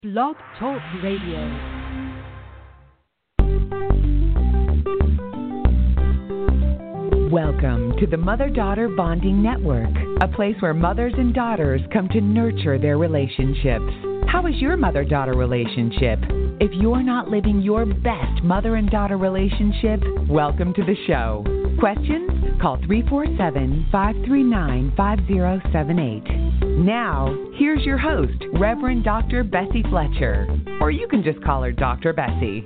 Blog Talk Radio. Welcome to the Mother-Daughter Bonding Network, a place where mothers and daughters come to nurture their relationships. How is your mother-daughter relationship? If you're not living your best mother and daughter relationship, welcome to the show. Questions? Call 347-539-5078. Now, here's your host, Reverend Dr. Bessie Fletcher. Or you can just call her Dr. Bessie.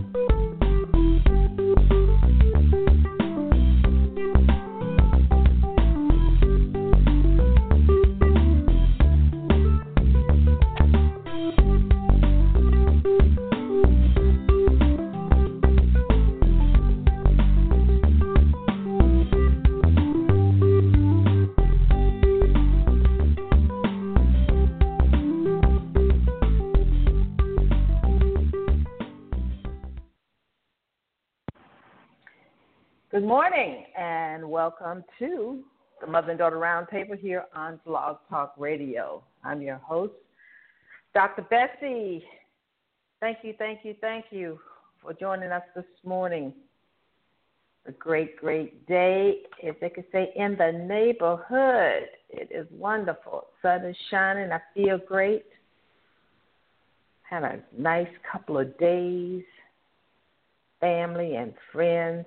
Good morning, and welcome to the Mother and Daughter Roundtable here on Blog Talk Radio. I'm your host, Dr. Bessie. Thank you for joining us this morning. A great, great day, if they could say, in the neighborhood. It is wonderful. Sun is shining. I feel great. Had a nice couple of days, family and friends.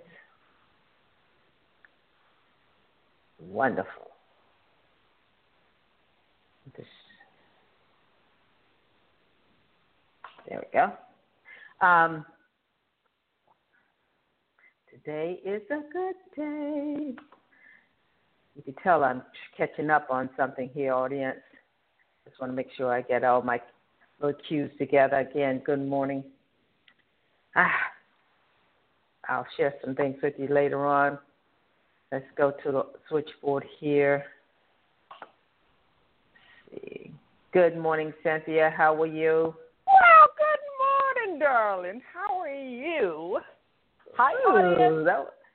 Wonderful. There we go. Today is a good day. You can tell I'm catching up on something here, audience. Just want to make sure I get all my little cues together. Again, good morning. I'll share some things with you later on. Let's go to the switchboard here. Let's see. Good morning, Cynthia. How are you? Well, good morning, darling. How are you? Hi, audience.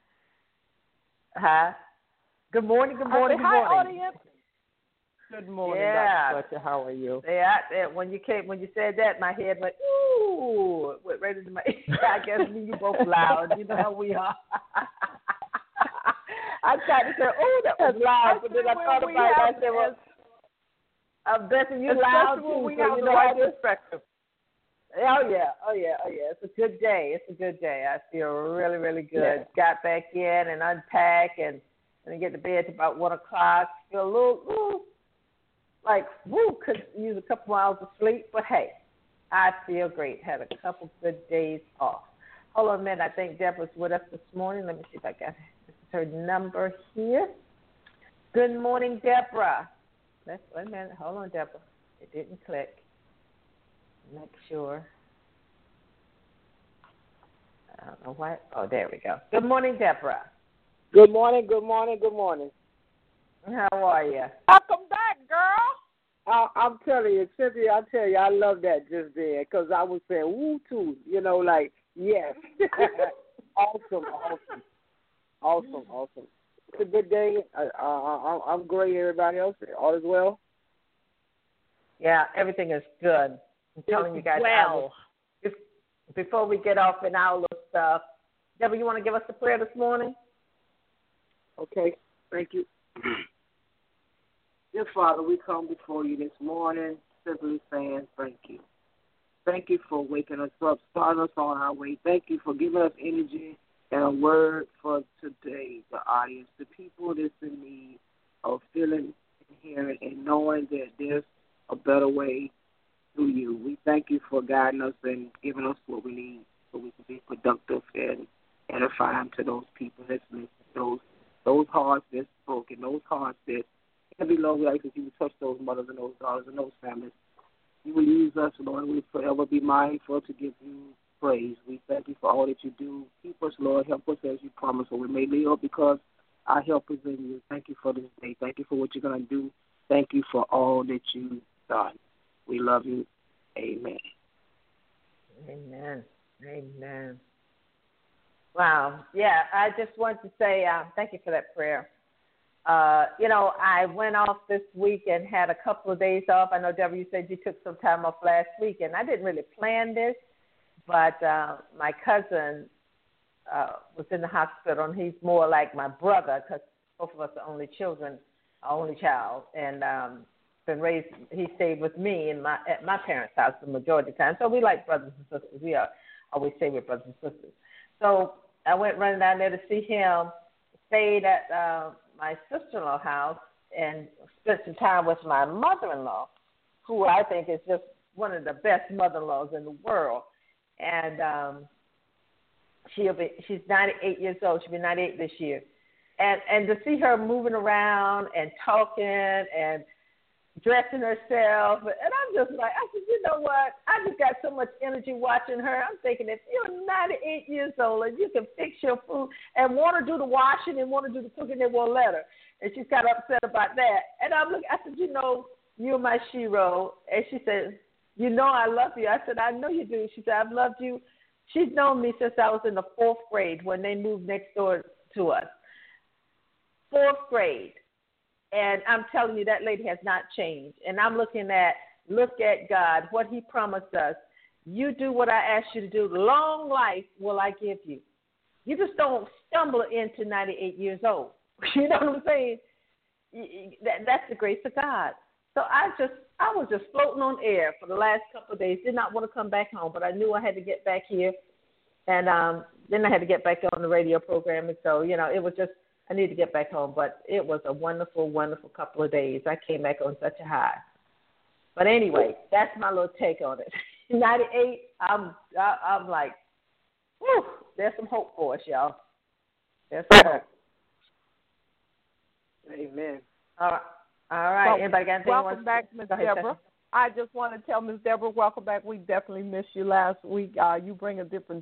Good morning. Hi, audience. Good morning, yeah. Dr. Fletcher. How are you? Yeah. When you said that, my head went, ooh, it went right into my ear. I guess me and you both loud. You know how we are. I tried to say, oh, that was loud, but then I thought about it. I said, well, I'm betting you loud too. We have the right perspective. Oh yeah. It's a good day. I feel really, really good. Yeah. Got back in and unpack and get to bed at about 1 o'clock. Feel a little like, could use a couple hours of sleep, but hey, I feel great. Had a couple good days off. Hold on a minute. I think Deborah's with us this morning. Let me see if I got her number here. Good morning, Deborah. Wait a minute. Hold on, Deborah. It didn't click. Make sure. I don't know why. Oh, there we go. Good morning, Deborah. Good morning. How are you? Welcome back, girl. I'm telling you, Cynthia, I love that just there because I was saying, woo, too. You know, like, yes. Awesome. It's a good day. I'm great. Everybody else, all is well? Yeah, everything is good. I'm telling you guys. Well. Before we get off in our little stuff, Deborah, you want to give us a prayer this morning? Okay, thank you. Dear Father, we come before you this morning simply saying thank you. Thank you for waking us up, starting us on our way. Thank you for giving us energy and a word for today, the audience, the people that's in need of feeling and hearing and knowing that there's a better way through you. We thank you for guiding us and giving us what we need so we can be productive and edifying to those people that's listening, those hearts that's broken, those hearts that every Lord, we ask that you would touch those mothers and those daughters and those families. You will use us, Lord, and we forever be mindful to give you praise. We thank you for all that you do. Keep us, Lord. Help us as you promised, or we may live because our help is in you. Thank you for this day. Thank you for what you're going to do. Thank you for all that you've done. We love you. Amen. Wow. Yeah, I just want to say thank you for that prayer. I went off this week and had a couple of days off. I know, Deborah, you said you took some time off last week, and I didn't really plan this, but my cousin was in the hospital, and he's more like my brother because both of us are only child, and been raised. He stayed with me at my parents' house the majority of the time. So we like brothers and sisters. We always say we're brothers and sisters. So I went running down there to see him. Stayed at my sister-in-law's house and spent some time with my mother-in-law, who I think is just one of the best mother-in-laws in the world. And she's 98 years old. She'll be 98 this year. And to see her moving around and talking and dressing herself, and I'm just like, I said, you know what? I just got so much energy watching her. I'm thinking, if you're 98 years old and you can fix your food and want to do the washing and want to do the cooking, they won't let her. And she's kind of upset about that. And I'm looking, I said, you're my shero. And she said, I love you. I said, I know you do. She said, I've loved you. She's known me since I was in the 4th grade when they moved next door to us. 4th grade. And I'm telling you, that lady has not changed. And I'm look at God, what he promised us. You do what I asked you to do. Long life will I give you. You just don't stumble into 98 years old. You know what I'm saying? That's the grace of God. So I was just floating on air for the last couple of days. Did not want to come back home, but I knew I had to get back here. And then I had to get back on the radio program. And so, it was just, I need to get back home, but it was a wonderful, wonderful couple of days. I came back on such a high. But anyway, that's my little take on it. 98, I'm like, whew, there's some hope for us, y'all. There's some hope. Amen. All right. Well, anybody got anything? Welcome back, Ms. Deborah. I just want to tell Ms. Deborah, welcome back. We definitely missed you last week. You bring a different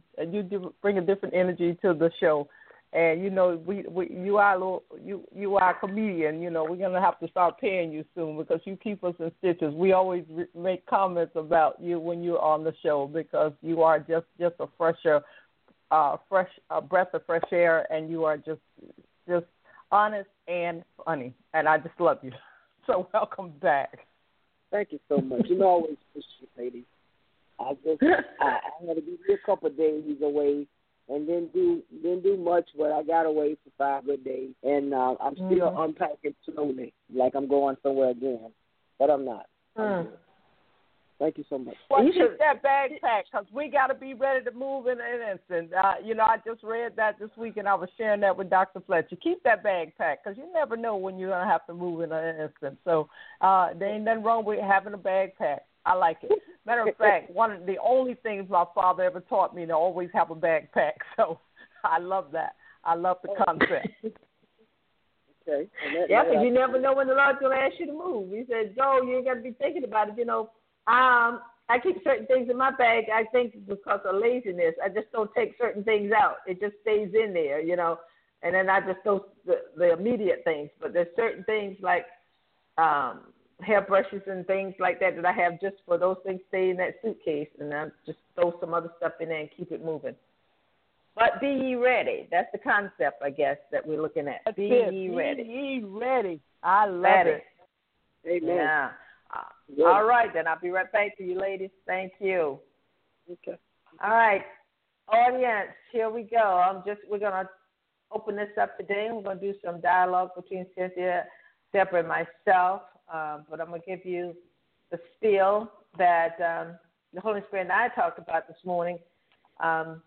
energy to the show. And you are a comedian. We're gonna have to start paying you soon because you keep us in stitches. We always make comments about you when you're on the show because you are just a fresh breath of fresh air, and you are just honest and funny, and I just love you. So welcome back. Thank you so much. I always appreciate you, ladies. I had to be a couple of days away. And then do much, but I got away for 5 good days, and I'm still unpacking slowly, like I'm going somewhere again, but I'm not. Thank you so much. Well, keep that bag packed because we got to be ready to move in an instant. I just read that this week, and I was sharing that with Dr. Fletcher. Keep that bag packed because you never know when you're going to have to move in an instant. So there ain't nothing wrong with having a bag packed. I like it. Matter of fact, one of the only things my father ever taught me to always have a backpack. So I love that. I love the concept. Okay. Yeah, because you never know when the Lord's going to ask you to move. He said, Joe, you ain't got to be thinking about it. I keep certain things in my bag, I think, because of laziness. I just don't take certain things out. It just stays in there, and then I just throw the immediate things. But there's certain things like hairbrushes and things like that I have just for those things stay in that suitcase, and I just throw some other stuff in there and keep it moving. But be ye ready. That's the concept, I guess, that we're looking at. Be ye ready. Be ye ready. I love it. Amen. Yeah. All right, then I'll be right back to you, ladies. Thank you. Okay. All right, audience, here we go. We're gonna open this up today. We're gonna do some dialogue between Cynthia, Deborah, and myself. But I'm going to give you the spiel that the Holy Spirit and I talked about this morning. And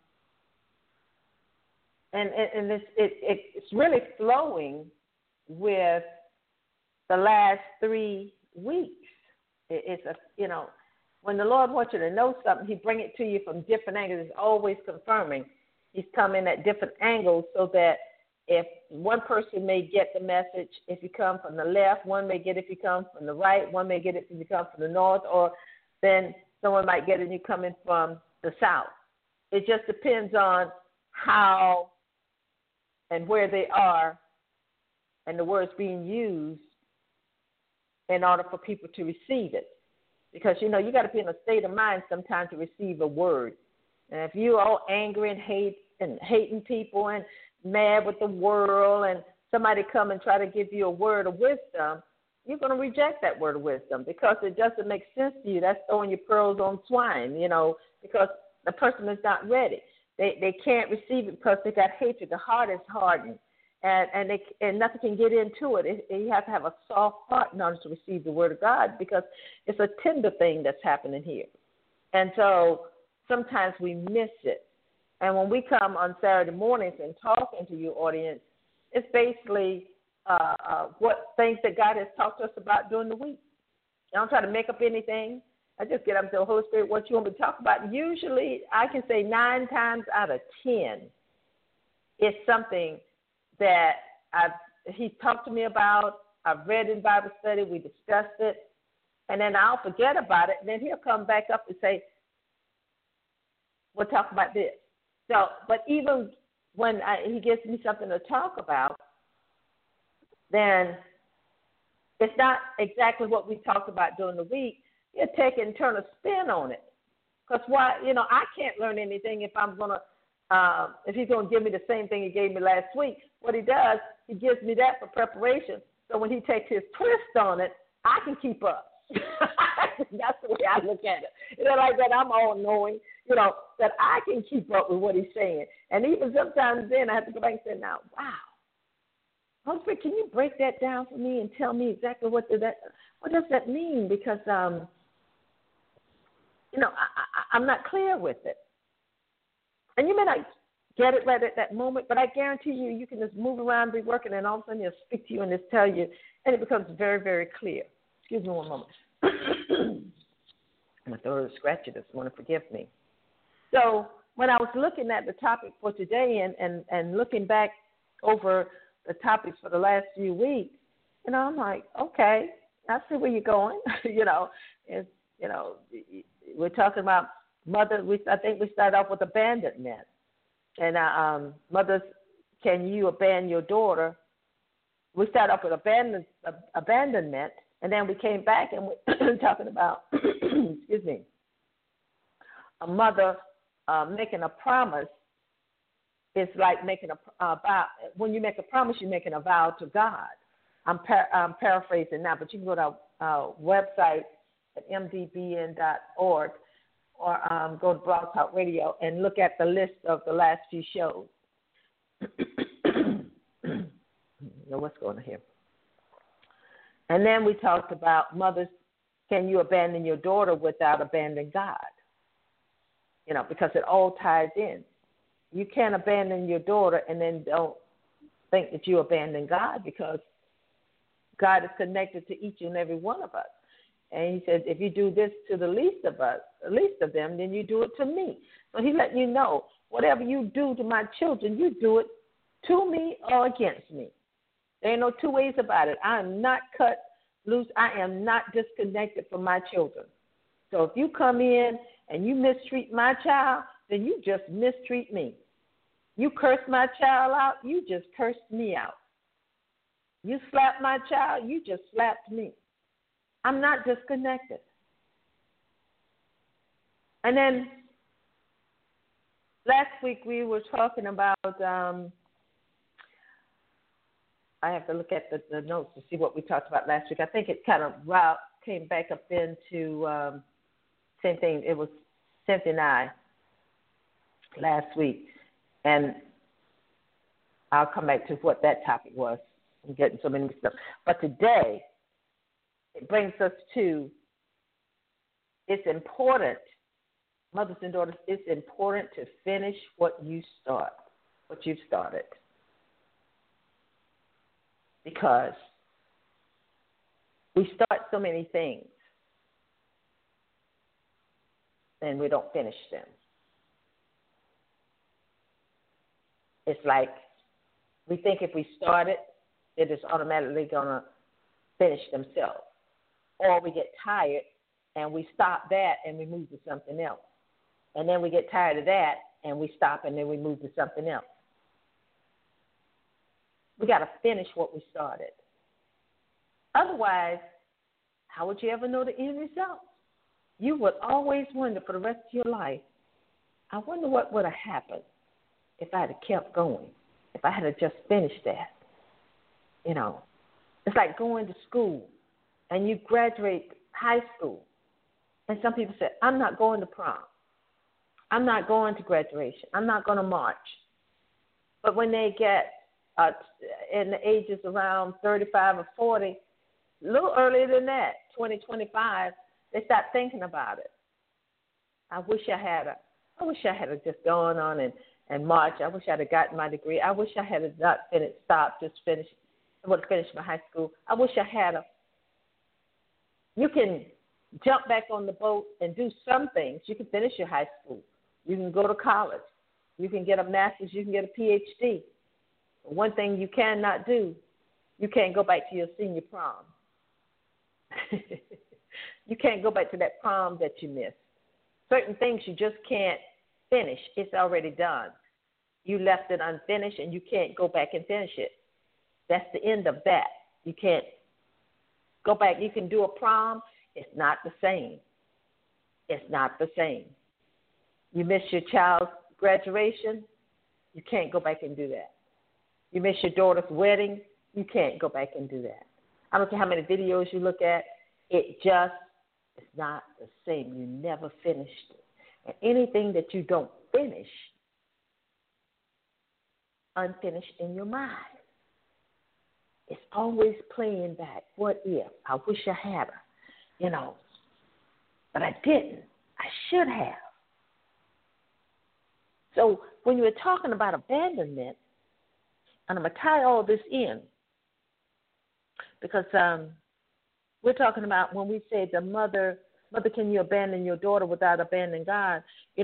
it's really flowing with the last 3 weeks. When the Lord wants you to know something, he bring it to you from different angles. He's always confirming. He's coming at different angles so that if one person may get the message if you come from the left, one may get it if you come from the right, one may get it if you come from the north, or then someone might get it if you coming from the south. It just depends on how and where they are and the words being used in order for people to receive it. Because, you got to be in a state of mind sometimes to receive a word. And if you're all angry and hating people and mad with the world and somebody come and try to give you a word of wisdom, you're going to reject that word of wisdom because it doesn't make sense to you. That's throwing your pearls on swine, because the person is not ready. They can't receive it because they got hatred. The heart is hardened, and nothing can get into it. You have to have a soft heart in order to receive the word of God because it's a tender thing that's happening here. And so sometimes we miss it. And when we come on Saturday mornings and talking to your audience, it's basically what things that God has talked to us about during the week. I don't try to make up anything. I just get up and say, Holy Spirit, what you want me to talk about? Usually, I can say 9 times out of 10, it's something that he talked to me about. I've read in Bible study. We discussed it. And then I'll forget about it. And then he'll come back up and say, we'll talk about this. So, but even when he gives me something to talk about, then it's not exactly what we talked about during the week. He'll take it and turn a spin on it. Because I can't learn anything if if he's going to give me the same thing he gave me last week. What he does, he gives me that for preparation. So when he takes his twist on it, I can keep up. That's the way I look at it. Like that I'm all knowing, that I can keep up with what he's saying. And even sometimes then I have to go back and say, now, wow, Holy Spirit, can you break that down for me and tell me exactly what does that mean? Because, I'm not clear with it. And you may not get it right at that moment, but I guarantee you can just move around, be working, and all of a sudden he'll speak to you and just tell you, and it becomes very, very clear. Excuse me one moment. My throat is scratchy this morning. Forgive me. So when I was looking at the topic for today and looking back over the topics for the last few weeks, I'm like, okay, I see where you're going. We're talking about mothers. I think we started off with abandonment. And mothers, can you abandon your daughter? We started off with abandonment. And then we came back and we're talking about, excuse me, a mother making a promise. It's like making a vow. When you make a promise, you're making a vow to God. I'm paraphrasing now, but you can go to our website at mdbn.org or go to Blog Talk Radio and look at the list of the last few shows. What's going on here? And then we talked about mothers, can you abandon your daughter without abandoning God? Because it all ties in. You can't abandon your daughter and then don't think that you abandon God, because God is connected to each and every one of us. And he says, if you do this to the least of them, then you do it to me. So he let you know, whatever you do to my children, you do it to me or against me. There ain't no two ways about it. I am not cut loose. I am not disconnected from my children. So if you come in and you mistreat my child, then you just mistreat me. You curse my child out, you just cursed me out. You slap my child, you just slapped me. I'm not disconnected. And then last week we were talking about, I have to look at the notes to see what we talked about last week. I think it kind of came back up into same thing. It was Cynthia and I last week. And I'll come back to what that topic was. I'm getting so many stuff. But today, it brings us to, it's important, mothers and daughters, it's important to finish what you've started. Because we start so many things and we don't finish them. It's like we think if we start it, they're just automatically going to finish themselves. Or we get tired and we stop that and we move to something else. And then we get tired of that and we stop and then we move to something else. We got to finish what we started. Otherwise, how would you ever know the end result? You would always wonder for the rest of your life, I wonder what would have happened if I had kept going, if I had just finished that. You know, it's like going to school and you graduate high school. And some people say, I'm not going to prom. I'm not going to graduation. I'm not going to march. But when they get in the ages around 35 or 40, a little earlier than that, 20, 25, they start thinking about it. I wish I had just gone on and marched. I wish I had gotten my degree. I wish I had not stopped, just finished. I would have finished my high school. I wish I had a. You can jump back on the boat and do some things. You can finish your high school. You can go to college. You can get a master's. You can get a PhD. But one thing you cannot do, you can't go back to your senior prom. You can't go back to that prom that you missed. Certain things you just can't finish. It's already done. You left it unfinished, and you can't go back and finish it. That's the end of that. You can't go back. You can do a prom. It's not the same. It's not the same. You miss your child's graduation, you can't go back and do that. You miss your daughter's wedding, you can't go back and do that. I don't care how many videos you look at, it just is not the same. You never finished it. And anything that you don't finish, unfinished in your mind. It's always playing back. What if? I wish I had her, but I didn't. I should have. So when you were talking about abandonment, and I'm going to tie all this in, because we're talking about when we say the mother, can you abandon your daughter without abandoning God?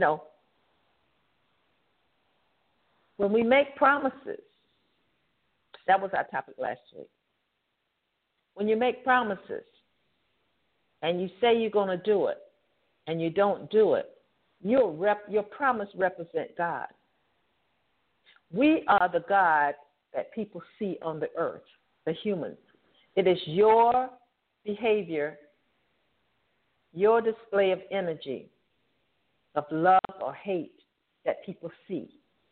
When we make promises, that was our topic last week. When you make promises and you say you're going to do it and you don't do it, your promise represents God. We are the God that people see on the earth, the humans. It is your behavior, your display of energy, of love or hate that people see.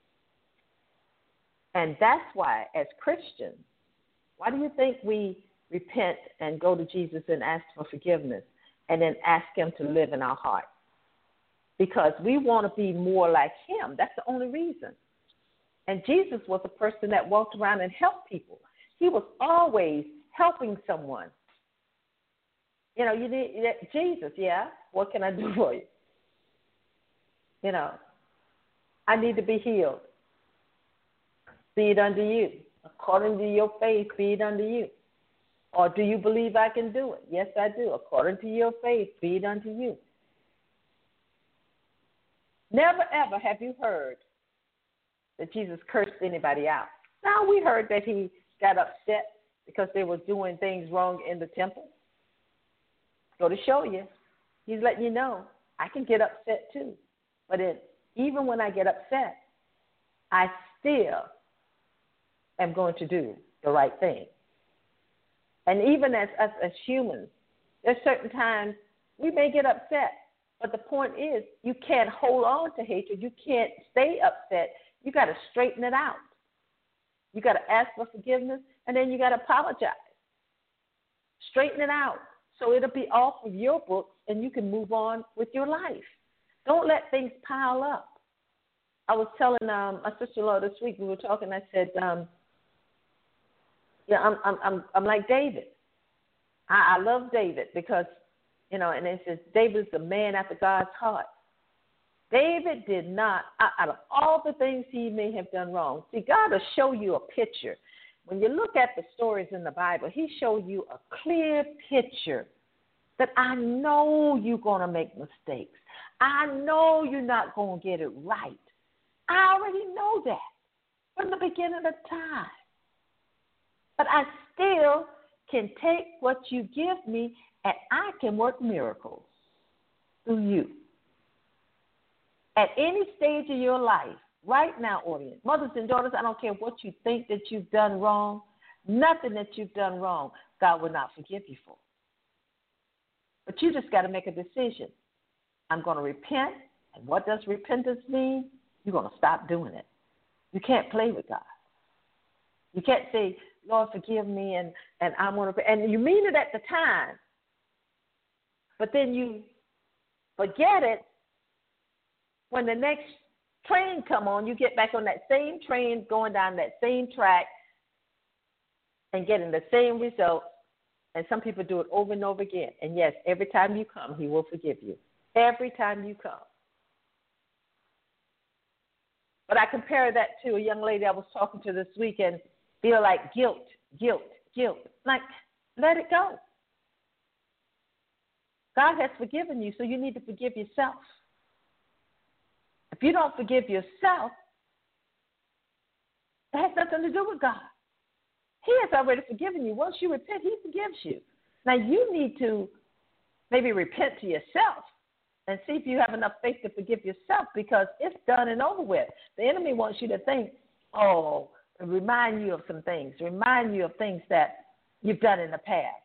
And that's why, as Christians, why do you think we repent and go to Jesus and ask for forgiveness and then ask him to live in our heart? Because we want to be more like him. That's the only reason. And Jesus was a person that walked around and helped people. He was always helping someone. You need Jesus, yeah? What can I do for you? I need to be healed. Be it unto you. According to your faith, be it unto you. Or do you believe I can do it? Yes, I do. According to your faith, be it unto you. Never, ever have you heard that Jesus cursed anybody out. Now, we heard that he got upset because they were doing things wrong in the temple. Go to show you. He's letting you know, I can get upset too. But even when I get upset, I still am going to do the right thing. And even as us as humans, there's certain times we may get upset. But the point is, you can't hold on to hatred. You can't stay upset. You got to straighten it out. You got to ask for forgiveness, and then you got to apologize. Straighten it out so it'll be off of your books, and you can move on with your life. Don't let things pile up. I was telling my sister-in-law this week, we were talking, I said, I'm like David. I love David because, and it says David is the man after God's heart. David did not, out of all the things he may have done wrong, see, God will show you a picture. When you look at the stories in the Bible, he showed you a clear picture that I know you're going to make mistakes. I know you're not going to get it right. I already know that from the beginning of time. But I still can take what you give me and I can work miracles through you. At any stage of your life, right now, audience, mothers and daughters, I don't care what you think that you've done wrong, nothing that you've done wrong, God will not forgive you for. But you just got to make a decision. I'm going to repent. And what does repentance mean? You're going to stop doing it. You can't play with God. You can't say, Lord, forgive me, and I want to, and you mean it at the time, but then you forget it when the next train come on. You get back on that same train, going down that same track, and getting the same result. And some people do it over and over again. And yes, every time you come, he will forgive you. Every time you come. But I compare that to a young lady I was talking to this week and feel like guilt. Like, let it go. God has forgiven you, so you need to forgive yourself. If you don't forgive yourself, it has nothing to do with God. He has already forgiven you. Once you repent, he forgives you. Now, you need to maybe repent to yourself and see if you have enough faith to forgive yourself, because it's done and over with. The enemy wants you to think, remind you of some things, remind you of things that you've done in the past.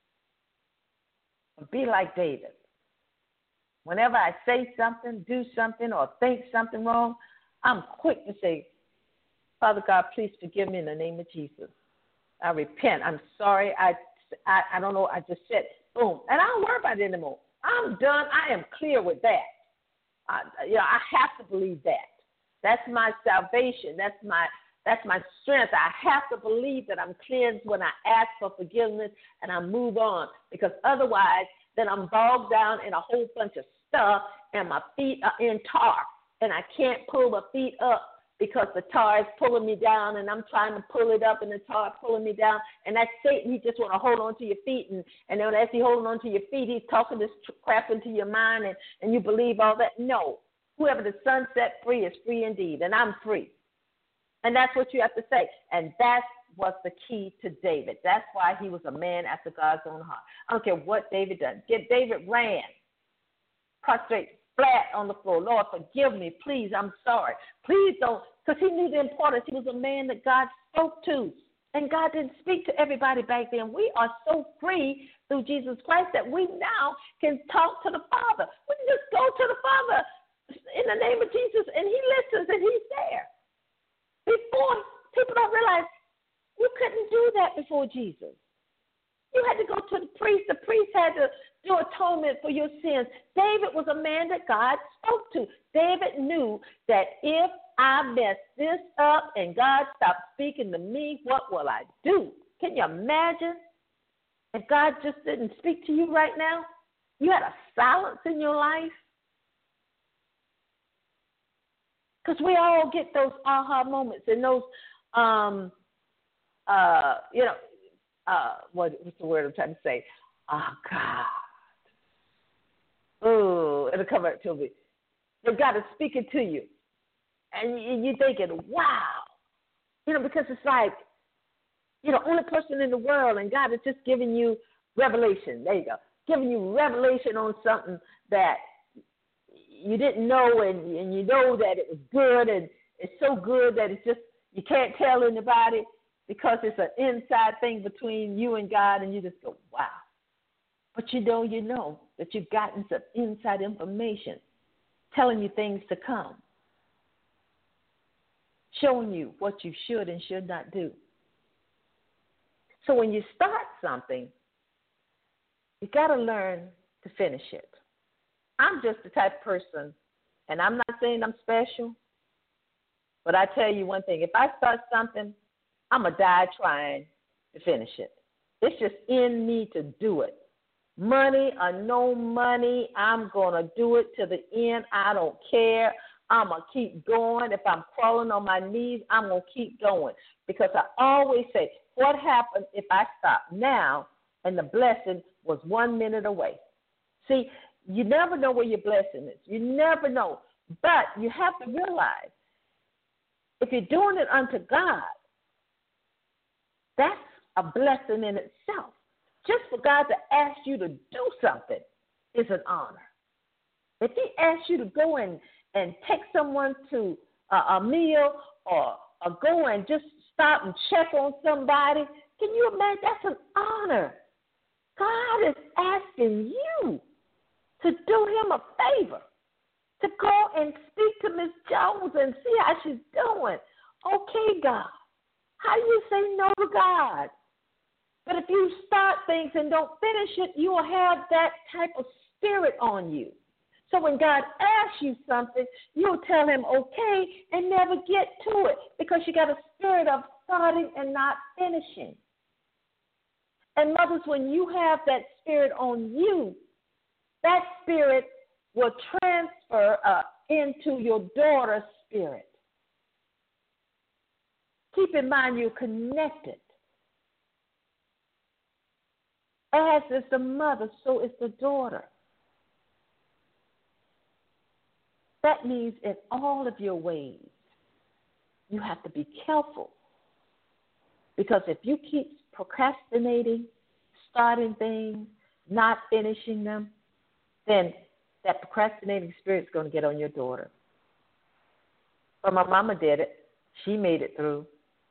Be like David. Whenever I say something, do something, or think something wrong, I'm quick to say, Father God, please forgive me in the name of Jesus. I repent. I'm sorry. I don't know. I just said, boom. And I don't worry about it anymore. I'm done. I am clear with that. I have to believe that. That's my salvation. That's my strength. I have to believe that I'm cleansed when I ask for forgiveness and I move on, because otherwise then I'm bogged down in a whole bunch of stuff and my feet are in tar and I can't pull my feet up because the tar is pulling me down, and I'm trying to pull it up and the tar is pulling me down. And that's Satan. He just want to hold on to your feet. And then as he's holding on to your feet, he's talking this crap into your mind, and you believe all that. No. Whoever the Son set free is free indeed, and I'm free. And that's what you have to say. And that was the key to David. That's why he was a man after God's own heart. I don't care what David done. David ran, prostrate, flat on the floor. Lord, forgive me. Please, I'm sorry. Please don't, because he knew the importance. He was a man that God spoke to. And God didn't speak to everybody back then. We are so free through Jesus Christ that we now can talk to the Father. We can just go to the Father in the name of Jesus, and he listens, and he's there. Before, people don't realize you couldn't do that before Jesus. You had to go to the priest. The priest had to do atonement for your sins. David was a man that God spoke to. David knew that if I mess this up and God stopped speaking to me, what will I do? Can you imagine if God just didn't speak to you right now? You had a silence in your life. Because we all get those aha moments and those, what's the word I'm trying to say? Oh, God. Oh, it'll come up to me. But God is speaking to you. And you're thinking, wow. Because it's like, only person in the world, and God is just giving you revelation. There you go. Giving you revelation on something that you didn't know, and you know that it was good, and it's so good that it's just, you can't tell anybody because it's an inside thing between you and God, and you just go, wow. But you know that you've gotten some inside information telling you things to come, showing you what you should and should not do. So when you start something, you got to learn to finish it. I'm just the type of person, and I'm not saying I'm special, but I tell you one thing. If I start something, I'm going to die trying to finish it. It's just in me to do it. Money or no money, I'm going to do it to the end. I don't care. I'm going to keep going. If I'm crawling on my knees, I'm going to keep going. Because I always say, what happens if I stop now and the blessing was 1 minute away? See, you never know where your blessing is. You never know. But you have to realize, if you're doing it unto God, that's a blessing in itself. Just for God to ask you to do something is an honor. If he asks you to go and take someone to a meal or go and just stop and check on somebody, can you imagine? That's an honor. God is asking you to do him a favor, to go and speak to Miss Jones and see how she's doing. Okay, God, How do you say no to God? But if you start things and don't finish it, you will have that type of spirit on you. So when God asks you something, you'll tell him okay and never get to it because you got a spirit of starting and not finishing. And mothers, when you have that spirit on you, that spirit will transfer into your daughter's spirit. Keep in mind you're connected. As is the mother, so is the daughter. That means in all of your ways, you have to be careful. Because if you keep procrastinating, starting things, not finishing them, then that procrastinating spirit is going to get on your daughter. But my mama did it. She made it through.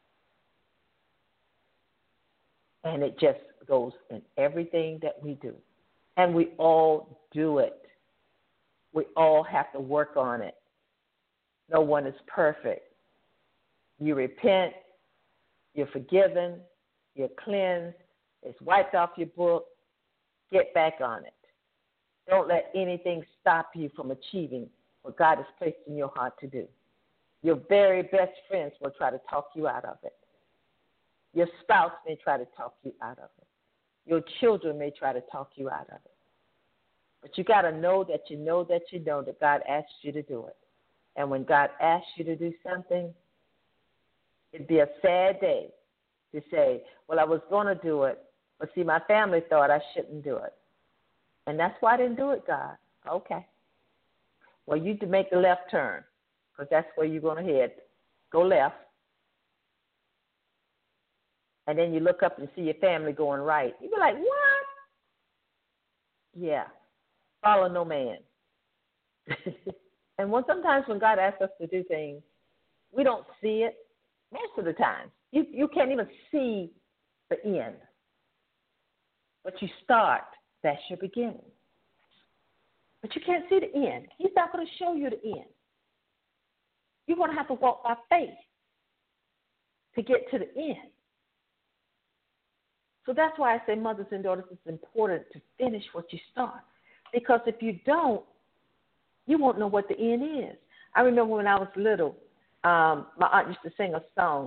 And it just goes in everything that we do. And we all do it. We all have to work on it. No one is perfect. You repent, you're forgiven, you're cleansed, it's wiped off your book. Get back on it. Don't let anything stop you from achieving what God has placed in your heart to do. Your very best friends will try to talk you out of it. Your spouse may try to talk you out of it. Your children may try to talk you out of it. But you got to know that you know that you know that God asked you to do it. And when God asks you to do something, it'd be a sad day to say, well, I was going to do it, but see, my family thought I shouldn't do it. And that's why I didn't do it, God. Okay. Well, you to make the left turn, because that's where you're going to head. Go left. And then you look up and see your family going right. You be like, what? Yeah. Follow no man. And sometimes when God asks us to do things, we don't see it. Most of the time, you can't even see the end. But you start. That's your beginning. But you can't see the end. He's not going to show you the end. You're going to have to walk by faith to get to the end. So that's why I say, mothers and daughters, it's important to finish what you start. Because if you don't, you won't know what the end is. I remember when I was little, my aunt used to sing a song.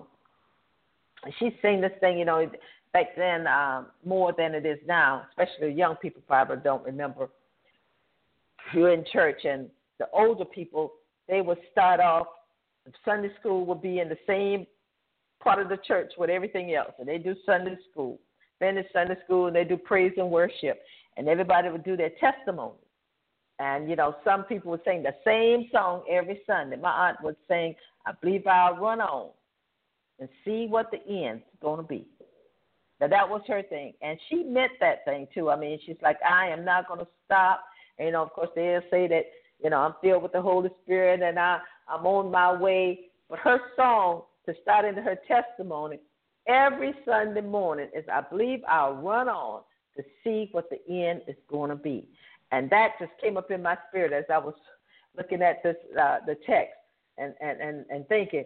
She sang this thing, back then more than it is now, especially young people probably don't remember. You're in church, and the older people, they would start off, Sunday school would be in the same part of the church with everything else, and they do Sunday school. Finish Sunday school, and they do praise and worship, and everybody would do their testimony. And, some people would sing the same song every Sunday. My aunt would sing, I believe I'll run on and see what the end's going to be. Now, that was her thing, and she meant that thing, too. I mean, she's like, I am not going to stop. And, of course, they'll say that, I'm filled with the Holy Spirit, and I'm on my way. But her song, to start into her testimony, every Sunday morning is, I believe I'll run on to see what the end is going to be. And that just came up in my spirit as I was looking at this the text and thinking,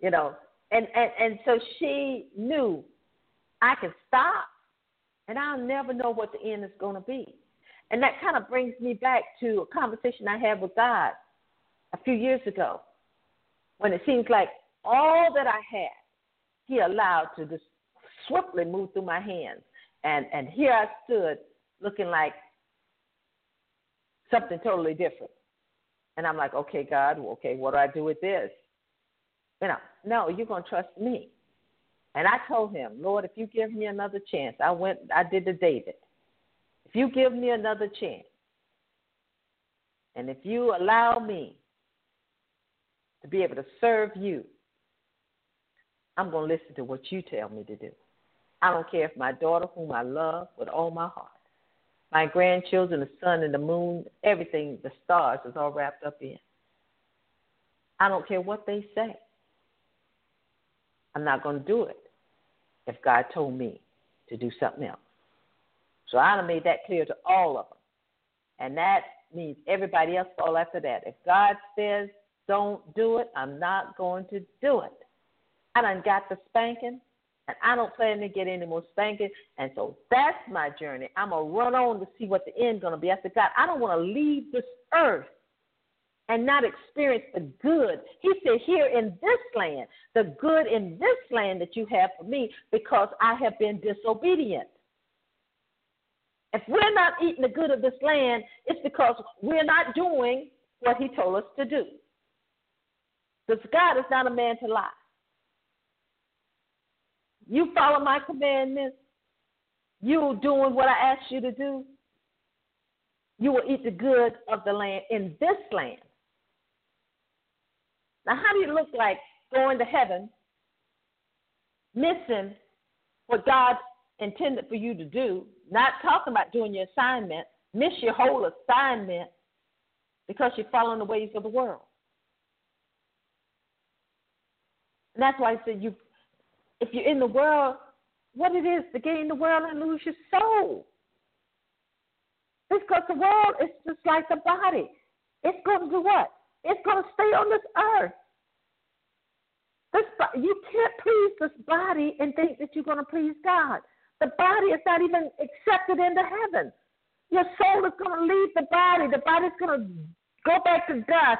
and so she knew I can stop, and I'll never know what the end is going to be. And that kind of brings me back to a conversation I had with God a few years ago, when it seems like all that I had, He allowed to just swiftly move through my hands. And here I stood looking like something totally different. And I'm like, okay, God, okay, what do I do with this? No, you're going to trust me. And I told him, Lord, if you give me another chance, I did the David. If you give me another chance, and if you allow me to be able to serve you, I'm going to listen to what you tell me to do. I don't care if my daughter, whom I love with all my heart, my grandchildren, the sun and the moon, everything, the stars is all wrapped up in. I don't care what they say. I'm not going to do it if God told me to do something else. So I made that clear to all of them. And that means everybody else fall after that. If God says don't do it, I'm not going to do it. I done got the spanking. And I don't plan to get any more spanking. And so that's my journey. I'm going to run on to see what the end's going to be. I said, God, I don't want to leave this earth and not experience the good. He said, here in this land, the good in this land that you have for me, because I have been disobedient. If we're not eating the good of this land, it's because we're not doing what he told us to do. Because God is not a man to lie. You follow my commandments, you doing what I asked you to do, you will eat the good of the land in this land. Now, how do you look like going to heaven, missing what God intended for you to do, not talking about doing your assignment, miss your whole assignment because you're following the ways of the world? And that's why I said if you're in the world, what it is to gain the world and lose your soul. It's because the world is just like the body. It's going to do what? It's going to stay on this earth. You can't please this body and think that you're going to please God. The body is not even accepted into heaven. Your soul is going to leave the body. The body's going to go back to dust,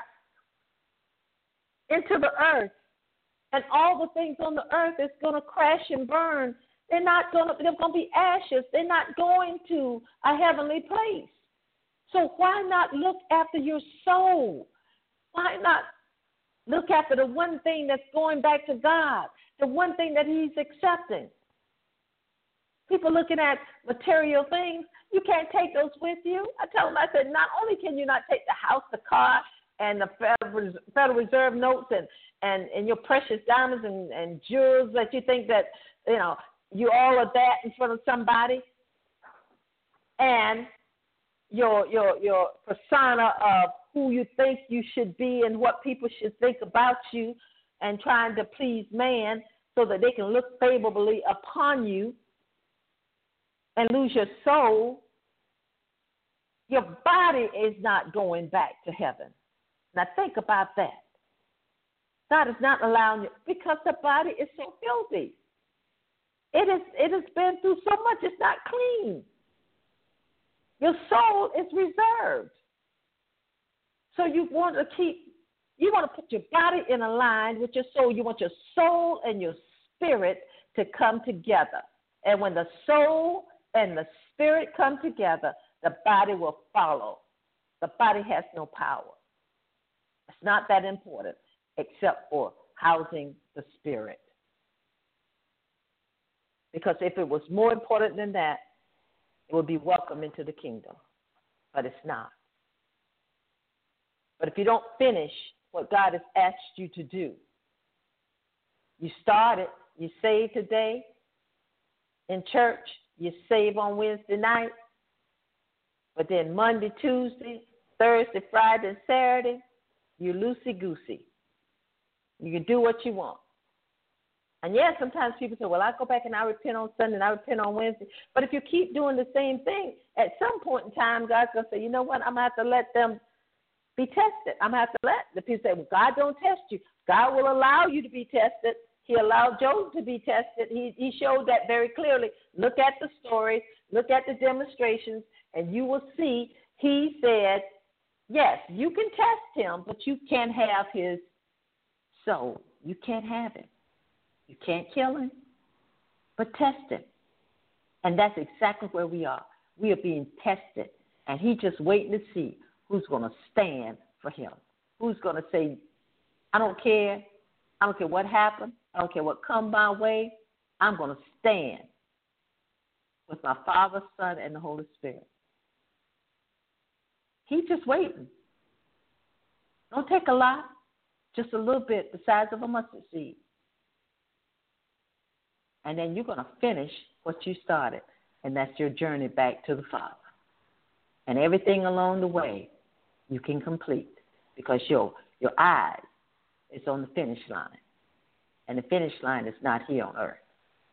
into the earth. And all the things on the earth is going to crash and burn. They're going to be ashes. They're not going to a heavenly place. So why not look after your soul? Why not look after the one thing that's going back to God, the one thing that he's accepting? People looking at material things, you can't take those with you. I tell them, I said, not only can you not take the house, the car, and the Federal Reserve notes and your precious diamonds and jewels that you think that, you all of that in front of somebody, and your persona of who you think you should be and what people should think about you, and trying to please man so that they can look favorably upon you, and lose your soul. Your body is not going back to heaven. Now think about that. God is not allowing you, because the body is so filthy. It has been through so much, it's not clean. Your soul is reserved. So you want to put your body in a line with your soul. You want your soul and your spirit to come together. And when the soul and the spirit come together, the body will follow. The body has no power. It's not that important except for housing the spirit. Because if it was more important than that, it would be welcome into the kingdom. But it's not. But if you don't finish what God has asked you to do, you started, you saved today in church, you save on Wednesday night, but then Monday, Tuesday, Thursday, Friday, and Saturday, you loosey-goosey. You can do what you want. And yes, sometimes people say, well, I go back and I repent on Sunday and I repent on Wednesday. But if you keep doing the same thing, at some point in time, God's going to say, you know what, I'm going to have to let them be tested. I'm going to have to let the people say, well, God don't test you. God will allow you to be tested. He allowed Job to be tested. He showed that very clearly. Look at the stories, look at the demonstrations, and you will see he said, yes, you can test him, but you can't have his soul. You can't have him. You can't kill him, but test him. And that's exactly where we are. We are being tested, and he's just waiting to see who's going to stand for him, who's going to say, I don't care. I don't care what happened. I don't care what come my way. I'm going to stand with my Father, Son, and the Holy Spirit. He's just waiting. Don't take a lot, just a little bit, the size of a mustard seed. And then you're going to finish what you started, and that's your journey back to the Father. And everything along the way you can complete, because your eyes is on the finish line. And the finish line is not here on earth.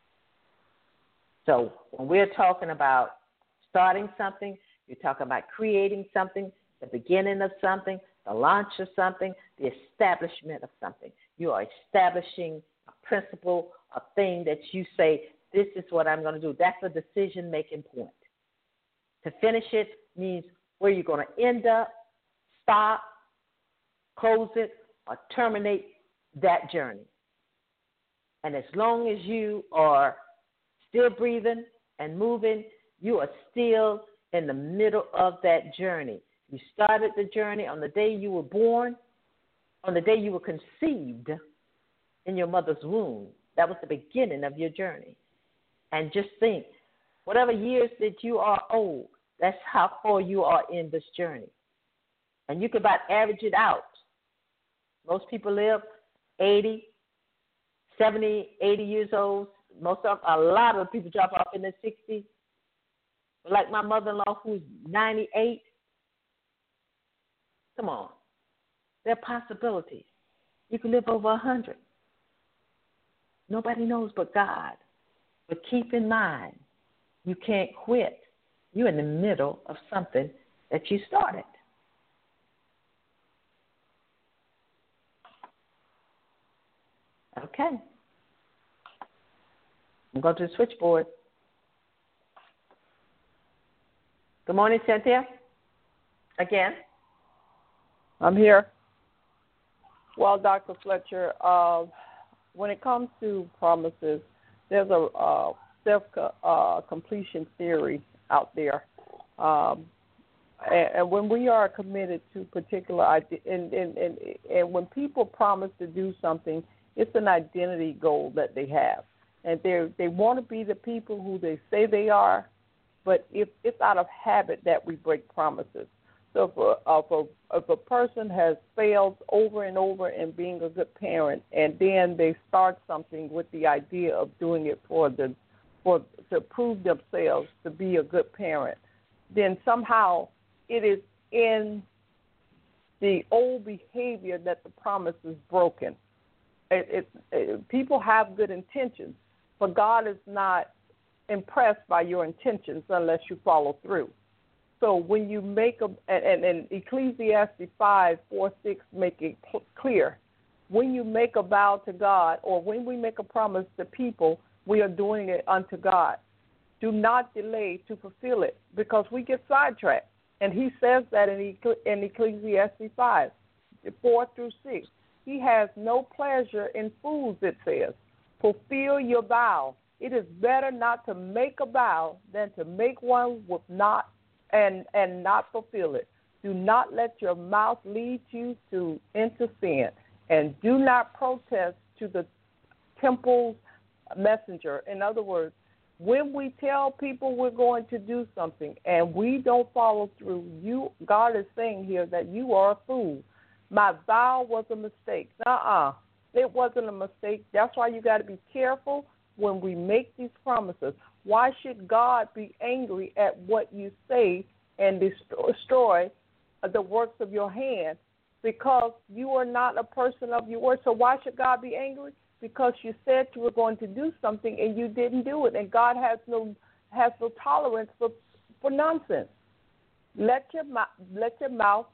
So when we're talking about starting something, you're talking about creating something, the beginning of something, the launch of something, the establishment of something. You are establishing a principle a thing that you say, this is what I'm going to do. That's a decision-making point. To finish it means where you're going to end up, stop, close it, or terminate that journey. And as long as you are still breathing and moving, you are still in the middle of that journey. You started the journey on the day you were born, on the day you were conceived in your mother's womb. That was the beginning of your journey. And just think, whatever years that you are old, that's how far you are in this journey. And you can about average it out. Most people live 80, 70, 80 years old. A lot of people drop off in their 60s. Like my mother-in-law, who's 98. Come on. There are possibilities. You can live over 100. Nobody knows but God. But keep in mind, you can't quit. You're in the middle of something that you started. Okay. I'm going to the switchboard. Good morning, Cynthia. Again. I'm here. Well, Dr. Fletcher, when it comes to promises, there's a self-completion theory out there. And when we are committed to particular ideas, and when people promise to do something, it's an identity goal that they have. And they want to be the people who they say they are, but if it's out of habit that we break promises. So if a person has failed over and over in being a good parent, and then they start something with the idea of doing it to prove themselves to be a good parent, then somehow it is in the old behavior that the promise is broken. People have good intentions, but God is not impressed by your intentions unless you follow through. So when you make and Ecclesiastes 5:4-6 make it clear, when you make a vow to God or when we make a promise to people, we are doing it unto God. Do not delay to fulfill it because we get sidetracked. And he says that in Ecclesiastes 5:4-6. He has no pleasure in fools, it says. Fulfill your vow. It is better not to make a vow than to make one with not and not fulfill it. Do not let your mouth lead you into sin, and do not protest to the temple's messenger. In other words, when we tell people we're going to do something and we don't follow through, God is saying here that you are a fool. My vow was a mistake. It wasn't a mistake. That's why you got to be careful when we make these promises. Why should God be angry at what you say and destroy the works of your hand? Because you are not a person of your word. So why should God be angry? Because you said you were going to do something and you didn't do it. And God has no tolerance for nonsense. Let your mouth,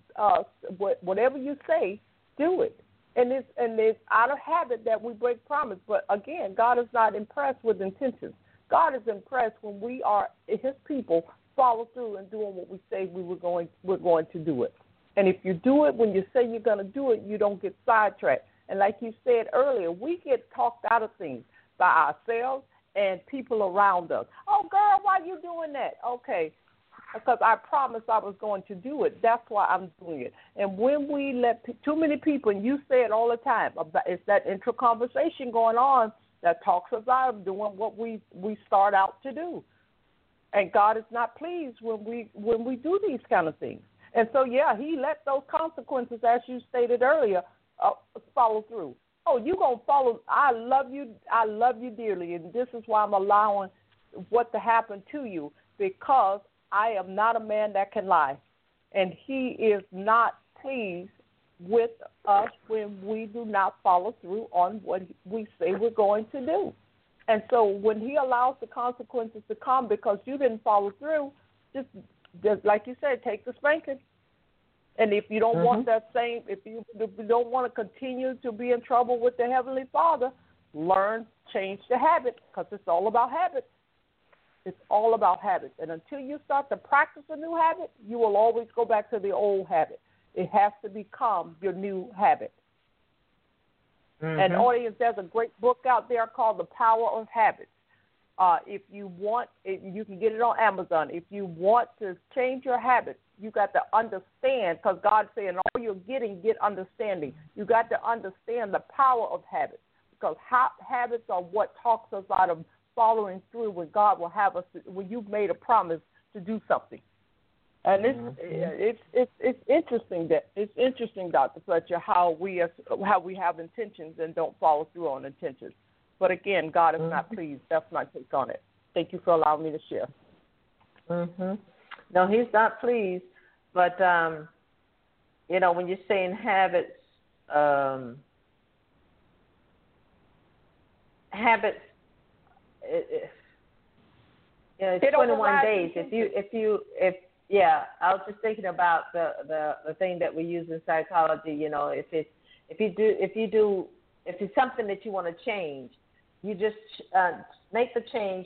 whatever you say, do it. And it's out of habit that we break promise. But again, God is not impressed with intentions. God is impressed when we are His people follow through and doing what we say we're going to do it. And if you do it when you say you're going to do it, you don't get sidetracked. And like you said earlier, we get talked out of things by ourselves and people around us. Oh, girl, why are you doing that? Okay, because I promised I was going to do it. That's why I'm doing it. And when we let too many people, and you say it all the time, it's that intra-conversation going on that talks about doing what we start out to do. And God is not pleased when we do these kind of things. And so, yeah, He let those consequences, as you stated earlier, follow through. Oh, you're going to follow. I love you dearly, and this is why I'm allowing what to happen to you, because I am not a man that can lie. And He is not pleased with us when we do not follow through on what we say we're going to do. And so when He allows the consequences to come because you didn't follow through, just like you said, take the spanking. And if you don't want that same, if you don't want to continue to be in trouble with the Heavenly Father, learn, change the habit, because it's all about habits. It's all about habits. And until you start to practice a new habit, you will always go back to the old habit. It has to become your new habit. Mm-hmm. And audience, there's a great book out there called The Power of Habits. If you want, you can get it on Amazon. If you want to change your habits, you got to understand, because God's saying all you're getting, get understanding. You got to understand the power of habits, because habits are what talks us out of following through when God will have us, when you've made a promise to do something. And it's interesting, Dr. Fletcher, how we have intentions and don't follow through on intentions. But again, God is not pleased. That's my take on it. Thank you for allowing me to share. Mm-hmm. No, He's not pleased. But when you're saying habits, it's 21 days. I was just thinking about the thing that we use in psychology. If it's something that you want to change, you just make the change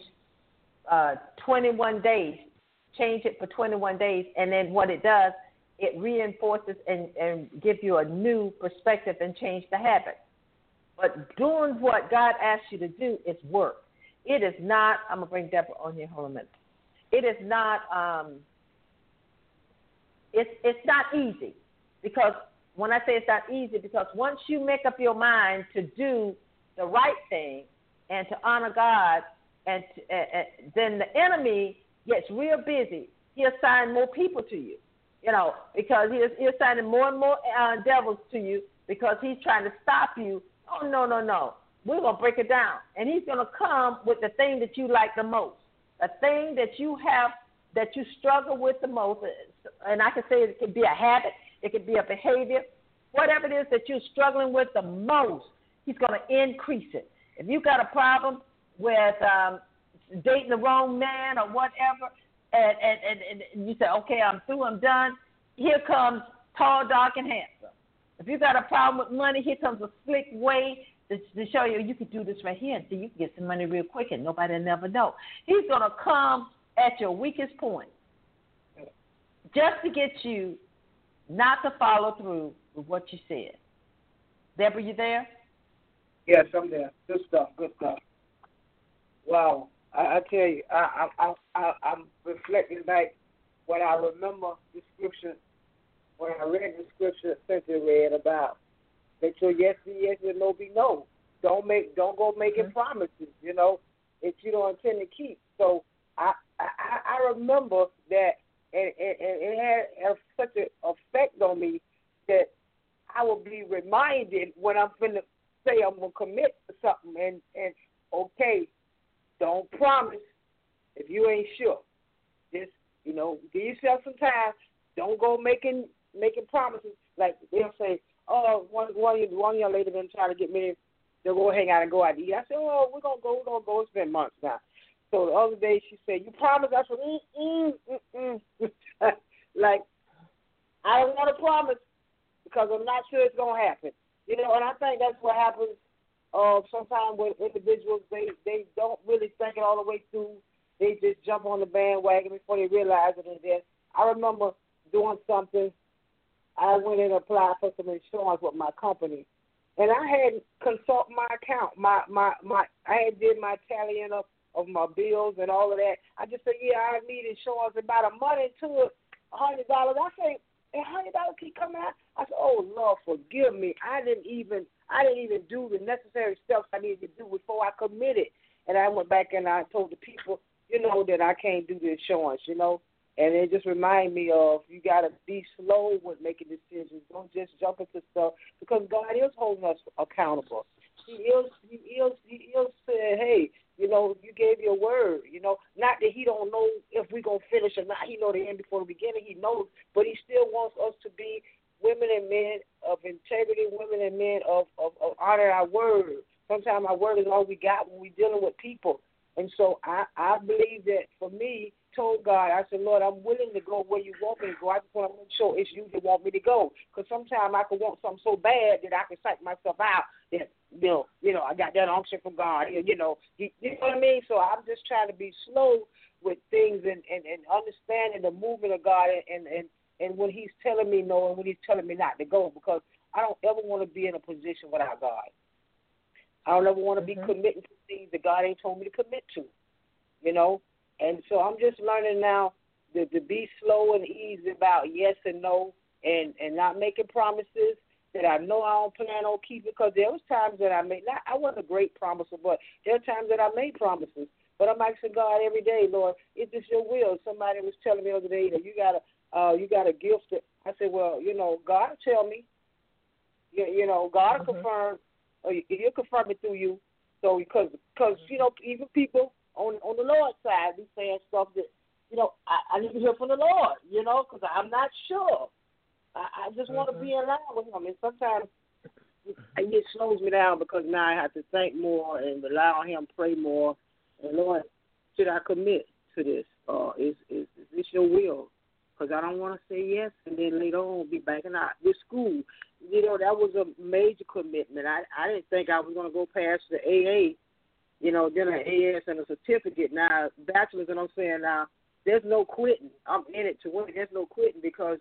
21 days. Change it for 21 days, and then what it does, it reinforces and gives you a new perspective and change the habit. But doing what God asks you to do is work. It is not. I'm gonna bring Deborah on here. Hold on a minute. It is not. It's not easy, because when I say it's not easy, because once you make up your mind to do the right thing and to honor God, and then the enemy gets real busy. He'll assign more people to you, because he's assigning more and more devils to you, because he's trying to stop you. Oh, no. We're going to break it down. And he's going to come with the thing that you like the most, the thing that you have, that you struggle with the most. And I can say it could be a habit. It could be a behavior. Whatever it is that you're struggling with the most, he's going to increase it. If you got a problem with dating the wrong man or whatever, and you say, okay, I'm through, I'm done, here comes tall, dark, and handsome. If you got a problem with money, here comes a slick way to show you can do this right here, and see you can get some money real quick, and nobody will never know. He's going to come at your weakest point just to get you not to follow through with what you said. Deborah, you there? Yes, I'm there. Good stuff. Wow. I tell you, I'm reflecting back when I remember the scripture, when I read the scripture Cynthia read about that your yes be yes and no be no. Don't go making promises, that you don't intend to keep. So I remember that, and it had such an effect on me that I will be reminded when I'm going to say I'm going to commit to something, and okay, don't promise if you ain't sure. Just, give yourself some time. Don't go making promises. Like they'll say, oh, one young lady been trying to get me to go hang out and go out to eat. I said, oh, we're gonna go. It's been months now. So the other day she said, you promised? I said, like, I don't want to promise because I'm not sure it's gonna happen. And I think that's what happens sometimes with individuals. They don't really think it all the way through. They just jump on the bandwagon before they realize it. And then I remember doing something. I went and applied for some insurance with my company, and I had consult my account. I had did my tallying of my bills and all of that. I just said, yeah, I need insurance. About a month into it, $100. I say, and $100 keep coming out. I said, oh Lord, forgive me. I didn't even do the necessary steps I needed to do before I committed. And I went back and I told the people, that I can't do the insurance, And it just reminded me of you got to be slow with making decisions. Don't just jump into stuff, because God is holding us accountable. He is saying, hey, you gave your word. Not that he don't know if we're going to finish or not. He know the end before the beginning. He knows, but he still wants us to be women and men of integrity, women and men of honor our word. Sometimes our word is all we got when we're dealing with people. And so I believe that for me, told God, I said, Lord, I'm willing to go where you want me to go. I just want to make sure it's you that want me to go. Because sometimes I could want something so bad that I can psych myself out that, you know, I got that unction from God. You know what I mean? So I'm just trying to be slow with things and understanding the movement of God and when he's telling me no and when he's telling me not to go, because I don't ever want to be in a position without God. I don't ever want to be committing to things that God ain't told me to commit to, you know. And so I'm just learning now to be slow and easy about yes and no and not making promises that I know I don't plan on keeping, because there was times that I made, I wasn't a great promiser, but there are times that I made promises. But I'm asking God every day, Lord, is this your will? Somebody was telling me the other day that you got a gift. I said, well, you know, God tell me. You know, God confirm. He'll confirm it through you. So because you know, even people on the Lord's side be saying stuff that, you know, I need to hear from the Lord, you know, because I'm not sure. I just want to be in line with him. And sometimes it slows me down because now I have to think more and rely on him, pray more. And Lord, should I commit to this? Is this your will? Because I don't want to say yes and then later on be backing out. With school, you know, that was a major commitment. I didn't think I was going to go past the AA, you know, then an AS and a certificate. Now, bachelor's, and I'm saying now, there's no quitting. I'm in it to win. There's no quitting because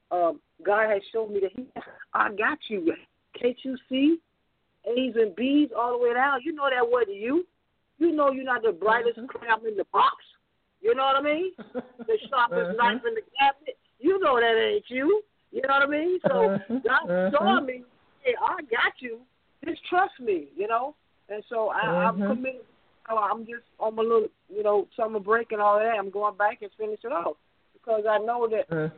God has shown me that I got you. Can't you see? A's and B's all the way down. You know that wasn't you. You know you're not the brightest cram in the box. You know what I mean? The sharpest knife in the cabinet. You know that ain't you. You know what I mean? So God told me, hey, I got you. Just trust me, you know? And so I'm committed. I'm just on my little, you know, summer break and all that. I'm going back and finish it off because I know that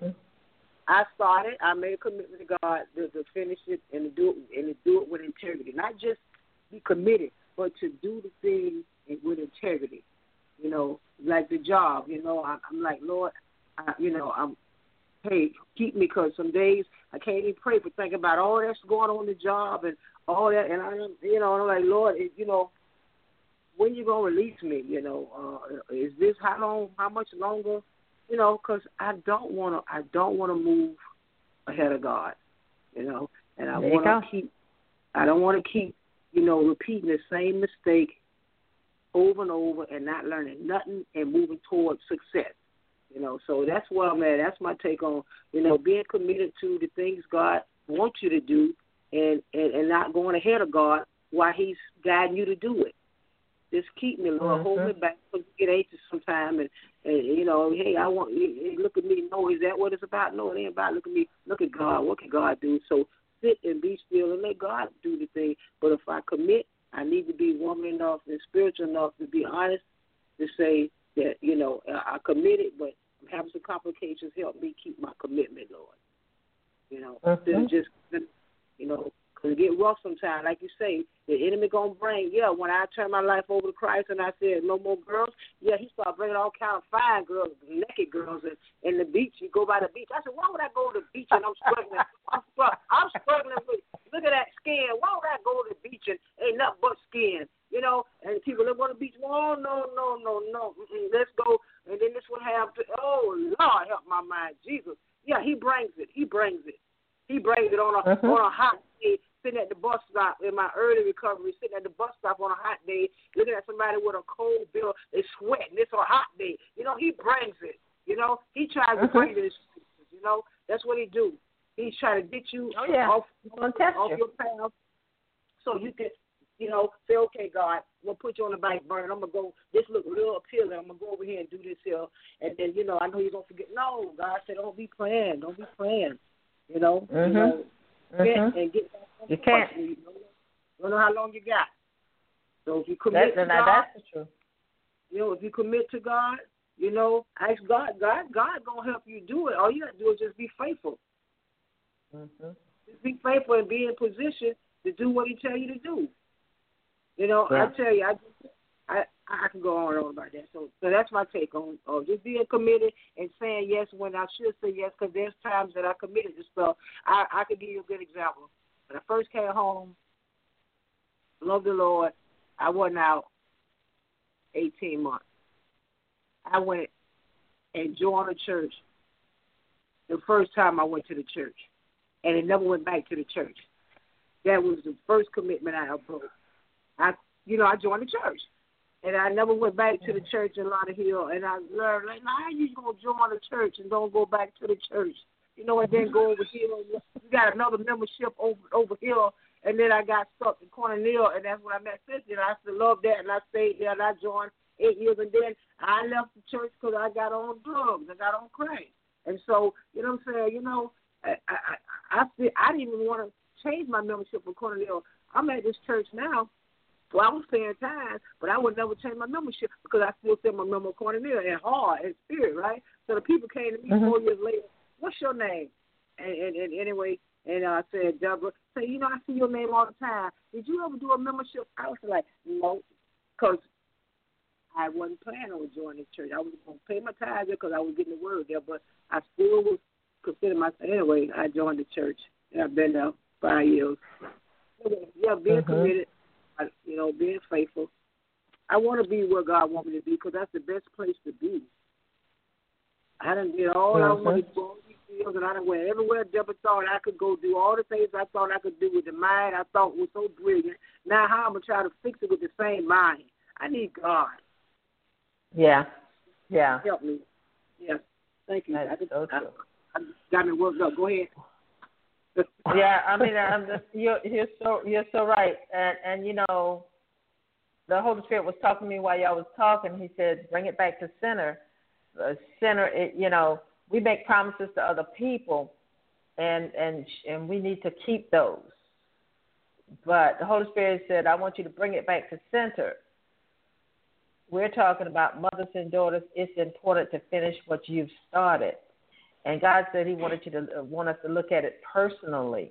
I started. I made a commitment to God to finish it and to do it with integrity. Not just be committed, but to do the thing with integrity. You know, like the job. You know, I'm like, Lord, hey, keep me, because some days I can't even pray for thinking about all that's going on in the job and all that. And I'm like, Lord, you know, when you gonna release me? You know, is this how much longer? You know, because I don't want to move ahead of God. You know, and I don't want to keep, you know, repeating the same mistake over and over and not learning nothing and moving towards success. You know, so that's where I'm at. That's my take on, you know, being committed to the things God wants you to do and not going ahead of God while he's guiding you to do it. Just keep me, Lord, hold me back, because you get anxious sometimes and, you know, hey, I want you, look at me. No, is that what it's about? No, it ain't about look at me. Look at God. What can God do? So sit and be still and let God do the thing. But if I commit, I need to be woman enough and spiritual enough to be honest to say that, you know, I committed, but I'm having some complications. Help me keep my commitment, Lord. You know, instead of just, you know, because it get rough sometimes. Like you say, the enemy going to bring, when I turned my life over to Christ and I said no more girls, he started bringing all kind of fine girls, naked girls, and the beach. You go by the beach. I said, why would I go to the beach and I'm struggling? I'm struggling with, look at that skin. Why would I go to the beach and ain't nothing but skin? You know, and people live on the beach. Oh, no. Let's go. And then this one happened. Oh, Lord, help my mind. Jesus. Yeah, he brings it. He brings it on a hot day, sitting at the bus stop in my early recovery, sitting at the bus stop on a hot day, looking at somebody with a cold bill. They sweating. It's a hot day. You know, he brings it. You know, he tries to bring it. You know, that's what he do. He's trying to get you off your path so you can, you know, say, okay, God, I'm going to put you on the back burner. I'm going to go, this look real appealing. I'm going to go over here and do this here. And then, you know, I know you're going to forget. No, God said, don't be praying. You know, and get back. You can't. You don't know how long you got. So if you commit to God, that's the truth. You know, if you commit to God, you know, ask God. God gonna help you do it. All you got to do is just be faithful. Just be faithful and be in position to do what He tell you to do. You know, I tell you, I can go on and on about that. So that's my take on just being committed and saying yes when I should say yes, because there's times that I committed to stuff. I could give you a good example. When I first came home, loved the Lord, I wasn't out 18 months. I went and join a church the first time I went to the church, and it never went back to the church. That was the first commitment I broke. I joined the church, and I never went back to the church in Lauderhill, and I learned, like, how you going to join the church and don't go back to the church? And then go over here. We got another membership over here, and then I got stuck in Cornell, and that's when I met Cynthia, and I still love that, and I stayed there, and I joined 8 years, and then I left the church because I got on drugs. I got on crack. And so, you know what I'm saying, I didn't even want to change my membership for Cornell. I'm at this church now. Well, I was paying tithes, but I would never change my membership because I still send my member Cornell and heart and spirit, right? So the people came to me 4 years later, what's your name? And anyway, and I said, Deborah, say, I see your name all the time. Did you ever do a membership? I was like, no, because I wasn't planning on joining the church. I was going to pay my tithes because I was getting the word there, but I still was considering myself. Anyway, I joined the church, and I've been there 5 years. Yeah, being committed. Being faithful. I want to be where God wants me to be because that's the best place to be. I done did all I wanted to do, all these fields, and I done went everywhere Deborah thought I could go do all the things I thought I could do with the mind I thought was so brilliant. Now how I'm going to try to fix it with the same mind? I need God. Yeah. Help me. Yes. Thank you. That's so true. I got me worked up. Go ahead. Yeah, I mean, you're so right, and the Holy Spirit was talking to me while y'all was talking. He said, "Bring it back to center." Center, we make promises to other people, and we need to keep those. But the Holy Spirit said, "I want you to bring it back to center." We're talking about mothers and daughters. It's important to finish what you've started. And God said He wanted want us to look at it personally.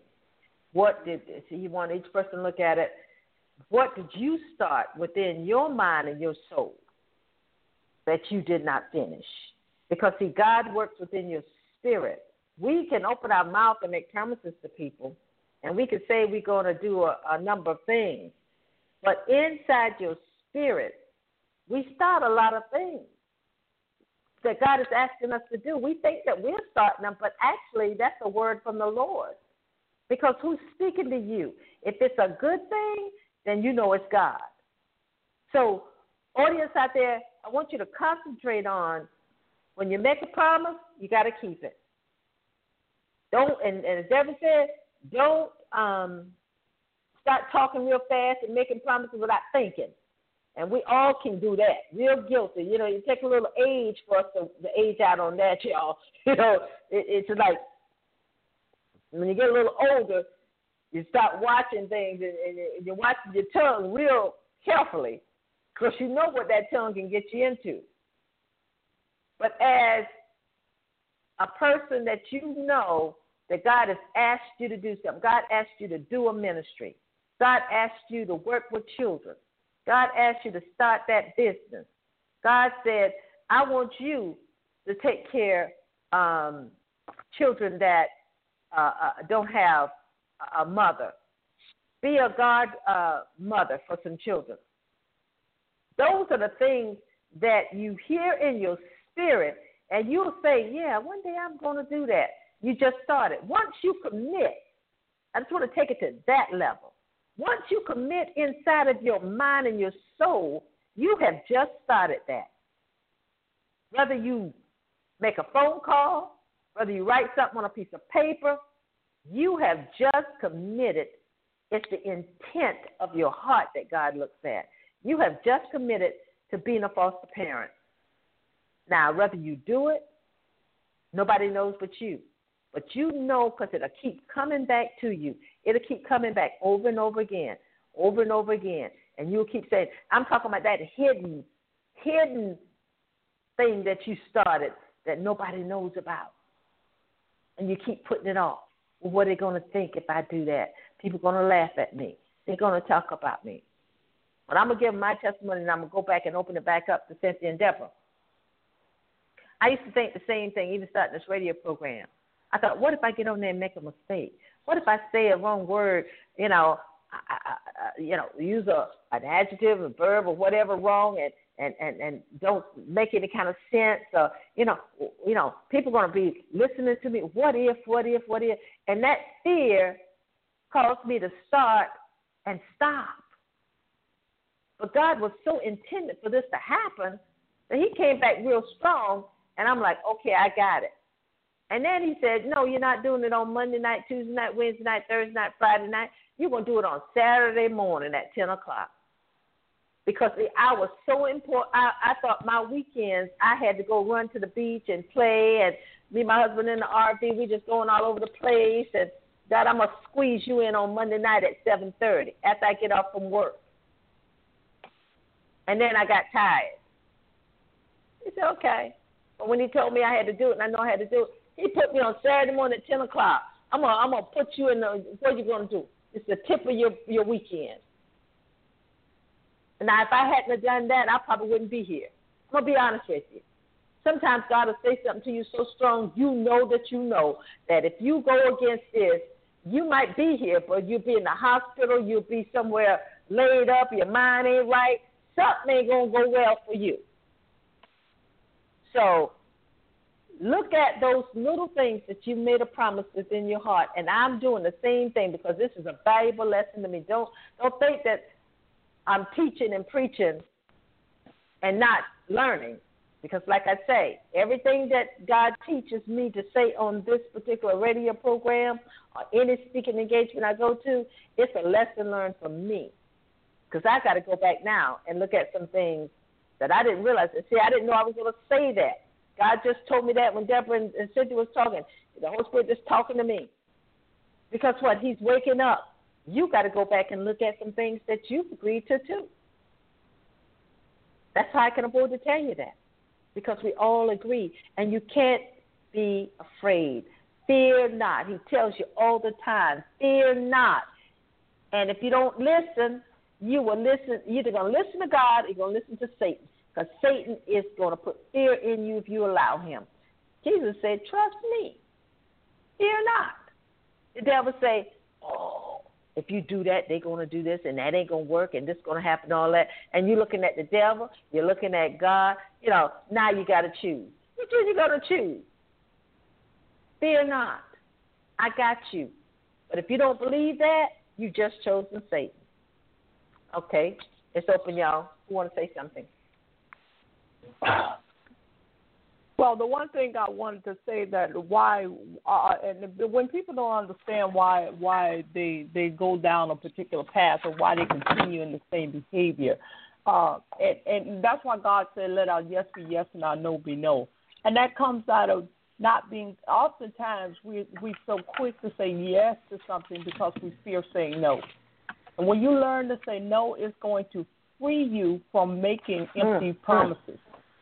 He wanted each person to look at it. What did you start within your mind and your soul that you did not finish? Because see, God works within your spirit. We can open our mouth and make promises to people, and we can say we're going to do a number of things. But inside your spirit, we start a lot of things that God is asking us to do. We think that we're starting them, but actually that's a word from the Lord. Because who's speaking to you? If it's a good thing, then you know it's God. So, audience out there, I want you to concentrate on when you make a promise, you got to keep it. Don't, and as Deborah said, don't start talking real fast and making promises without thinking. And we all can do that. Real guilty. You take a little age for us to age out on that, y'all. It's like when you get a little older, you start watching things and you're watching your tongue real carefully because you know what that tongue can get you into. But as a person that that God has asked you to do something, God asked you to do a ministry, God asked you to work with children, God asked you to start that business. God said, I want you to take care of children that don't have a mother. Be a God mother for some children. Those are the things that you hear in your spirit, and you'll say, yeah, one day I'm going to do that. You just started. Once you commit, I just want to take it to that level. Once you commit inside of your mind and your soul, you have just started that. Whether you make a phone call, whether you write something on a piece of paper, you have just committed. It's the intent of your heart that God looks at. You have just committed to being a foster parent. Now, whether you do it, nobody knows but you. But you know because it'll keep coming back to you. It'll keep coming back over and over again, over and over again. And you'll keep saying, I'm talking about that hidden thing that you started that nobody knows about. And you keep putting it off. Well, what are they going to think if I do that? People are going to laugh at me. They're going to talk about me. But I'm going to give my testimony, and I'm going to go back and open it back up to Cynthia and Deborah. I used to think the same thing, even starting this radio program. I thought, what if I get on there and make a mistake? What if I say a wrong word, use an adjective, a verb, or whatever wrong, and don't make any kind of sense. People are going to be listening to me. What if? And that fear caused me to start and stop. But God was so intended for this to happen that he came back real strong, and I'm like, okay, I got it. And then he said, no, you're not doing it on Monday night, Tuesday night, Wednesday night, Thursday night, Friday night. You're going to do it on Saturday morning at 10 o'clock. Because the hour was so important. I thought my weekends, I had to go run to the beach and play, and me and my husband in the RV, we just going all over the place. And God, I'm going to squeeze you in on Monday night at 7:30 after I get off from work. And then I got tired. He said, okay. But when he told me I had to do it, and I know I had to do it, he put me on Saturday morning at 10 o'clock. I'm gonna put you in what are you going to do? It's the tip of your weekend. Now, if I hadn't have done that, I probably wouldn't be here. I'm going to be honest with you. Sometimes God will say something to you so strong, you know that if you go against this, you might be here, but you'll be in the hospital, you'll be somewhere laid up, your mind ain't right, something ain't going to go well for you. So look at those little things that you made a promise within your heart, and I'm doing the same thing because this is a valuable lesson to me. Don't think that I'm teaching and preaching and not learning, because like I say, everything that God teaches me to say on this particular radio program or any speaking engagement I go to, it's a lesson learned from me, because I got to go back now and look at some things that I didn't realize. See, I didn't know I was going to say that. God just told me that when Deborah and Cynthia was talking. The Holy Spirit just talking to me. Because what? He's waking up. You got to go back and look at some things that you've agreed to too. That's how I can afford to tell you that, because we all agree, and you can't be afraid. Fear not. He tells you all the time, fear not. And if you don't listen, you will listen. You're either going to listen to God or you're going to listen to Satan, because Satan is going to put fear in you if you allow him. Jesus said, trust me. Fear not. The devil say, oh, if you do that, they're going to do this, and that ain't going to work, and this is going to happen, all that. And you're looking at the devil, you're looking at God. Now you got to choose. Which is you got to choose? Fear not. I got you. But if you don't believe that, you just chosen Satan. Okay, it's open, y'all. Who want to say something? Well, the one thing I wanted to say that why, and when people don't understand why they go down a particular path or why they continue in the same behavior, and that's why God said, let our yes be yes and our no be no. And that comes out of not being, oftentimes we so quick to say yes to something because we fear saying no. And when you learn to say no, it's going to free you from making empty promises.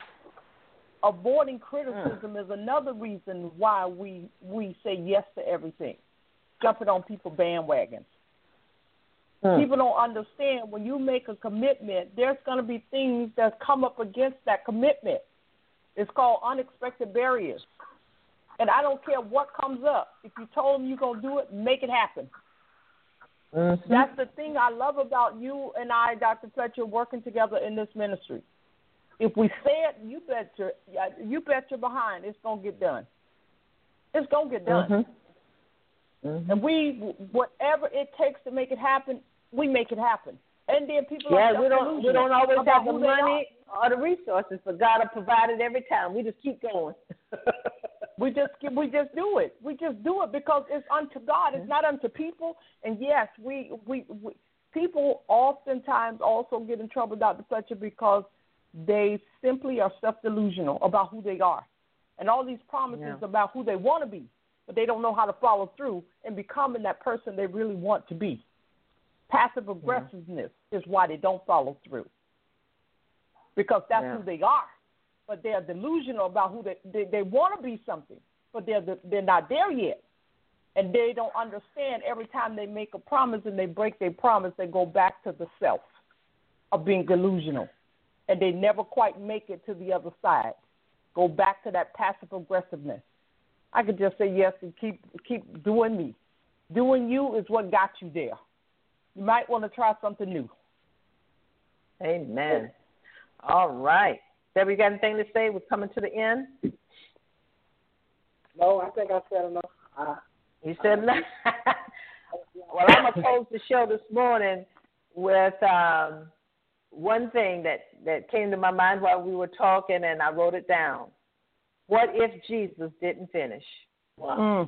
Avoiding criticism is another reason why we say yes to everything, jumping on people's bandwagons. People don't understand when you make a commitment, there's going to be things that come up against that commitment. It's called unexpected barriers. And I don't care what comes up. If you told them you're going to do it, make it happen. That's the thing I love about you and I, Dr. Fletcher, working together in this ministry. If we say it, you bet your behind it's going to get done. It's going to get done. And whatever it takes to make it happen, we make it happen. And then people we don't always have the money or the resources, but God will provide it every time. We just keep going. We just do it. We just do it because it's unto God. It's not unto people. And yes, we people oftentimes also get in trouble, Dr. Fletcher, because they simply are self-delusional about who they are. And all these promises about who they want to be, but they don't know how to follow through and becoming that person they really want to be. Passive aggressiveness is why they don't follow through, because that's who they are. But they're delusional about who they want to be something, but they're not there yet. And they don't understand every time they make a promise and they break their promise, they go back to the self of being delusional. And they never quite make it to the other side. Go back to that passive aggressiveness. I could just say yes and keep doing me. Doing you is what got you there. You might want to try something new. Amen. All right. Debbie, you got anything to say? We're coming to the end. No, I think I said enough. You said enough. Well, I'm going to close the show this morning with one thing that came to my mind while we were talking, and I wrote it down. What if Jesus didn't finish? Wow.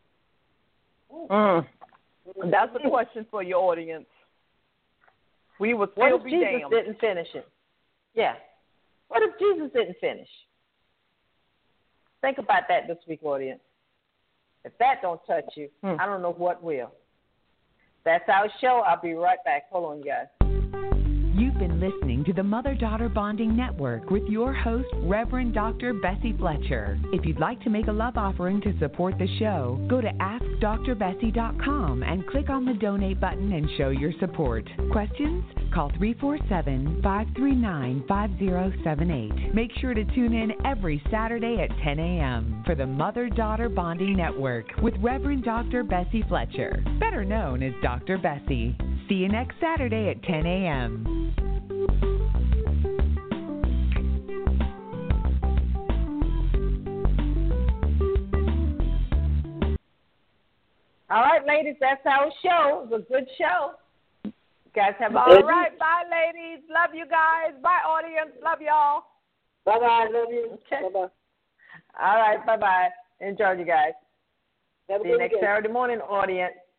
That's a question for your audience. We would What still if be Jesus damned. didn't finish it? Yeah. What if Jesus didn't finish? Think about that this week, audience. If that don't touch you, I don't know what will. That's our show. I'll be right back. Hold on, you guys. You've been listening to the Mother-Daughter Bonding Network with your host, Reverend Dr. Bessie Fletcher. If you'd like to make a love offering to support the show, go to AskDrBessie.com and click on the donate button and show your support. Questions? Call 347-539-5078. Make sure to tune in every Saturday at 10 a.m. for the Mother-Daughter Bonding Network with Reverend Dr. Bessie Fletcher, better known as Dr. Bessie. See you next Saturday at 10 a.m. All right, ladies, that's our show. It was a good show. You guys have a All good right, bye, ladies. Love you guys. Bye, audience. Love y'all. Bye-bye. Love you. Okay. Bye-bye. All right, bye-bye. Enjoy, you guys. Have a See you good next weekend. Saturday morning, audience.